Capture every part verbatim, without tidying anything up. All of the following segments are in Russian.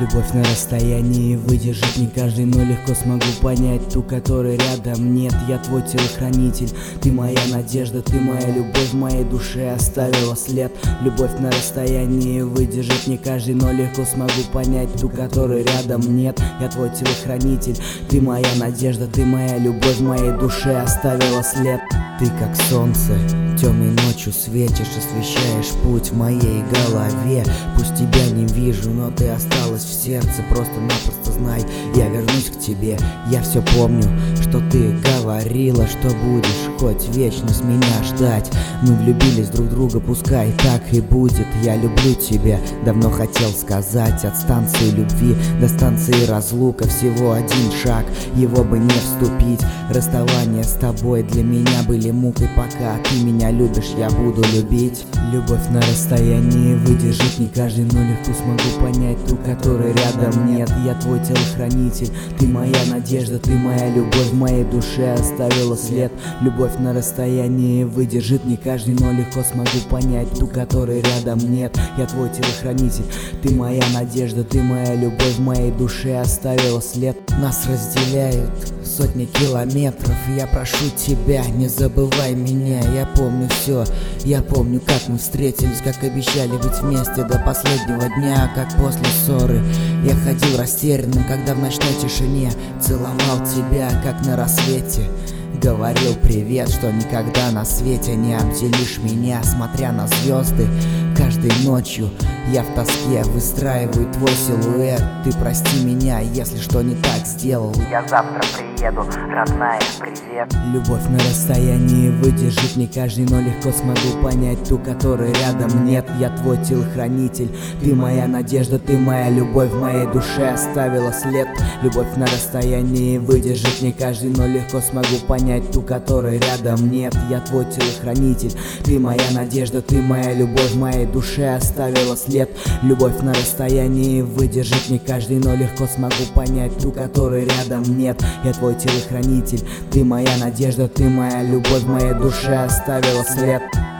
Любовь на расстоянии выдержит не каждый, но легко смогу понять ту, которой рядом нет. Я твой телохранитель, ты моя надежда, ты моя любовь, в моей душе оставила след. Любовь на расстоянии выдержит не каждый, но легко смогу понять ту, которой рядом нет. Я твой телохранитель, ты моя надежда, ты моя любовь, в моей душе оставила след. Ты как солнце, темной ночью светишь, освещаешь путь в моей голове. Пусть тебя не вижу, но ты осталась в сердце. Просто-напросто знай, я вернусь к тебе. Я все помню, что ты говорила, что будешь хоть вечность меня ждать. Мы влюбились друг в друга, пускай так и будет. Я люблю тебя, давно хотел сказать. От станции любви до станции разлука всего один шаг, его бы не вступить. Расставание с тобой для меня были мукой. Пока ты меня любишь, я буду любить. Любовь на расстоянии выдержит не каждый, но легко смогу понять ту, которой рядом нет. Я твой телохранитель, ты моя надежда, ты моя любовь, в моей душе оставила след. Любовь на расстоянии выдержит не каждый, но легко смогу понять ту, которой рядом нет. Я твой телохранитель, ты моя надежда, ты моя любовь, в моей душе оставила след. Нас разделяют сотни километров, я прошу тебя, не забывай меня. Я помню все, я помню, как мы встретились, как обещали быть вместе до последнего дня. Как после ссоры я ходил растерянным, когда в ночной тишине целовал тебя, как на рассвете. Говорил привет, что никогда на свете не обделишь меня. Смотря на звезды каждой ночью, я в тоске выстраиваю твой силуэт. Ты прости меня, если что не так сделал. Я завтра приеду, родная, привет. Любовь на расстоянии выдержит не каждый, но легко смогу понять ту, которой рядом нет. Я твой телохранитель, ты моя надежда, ты моя любовь, в моей душе оставила след. Любовь на расстоянии выдержит не каждый, но легко смогу понять ту, которой рядом нет. Я твой телохранитель, ты моя надежда, ты моя любовь, в моей душе оставила след. Любовь на расстоянии выдержит не каждый, но легко смогу понять ту, которой рядом нет. Я твой телохранитель, ты моя надежда, ты моя любовь, в моей душе оставила след.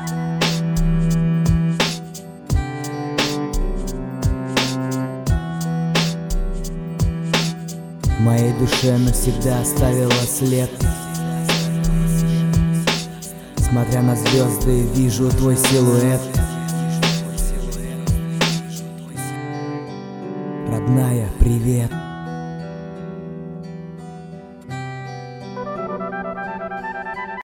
В моей душе навсегда оставила след. Смотря на звезды, вижу твой силуэт. Родная, привет.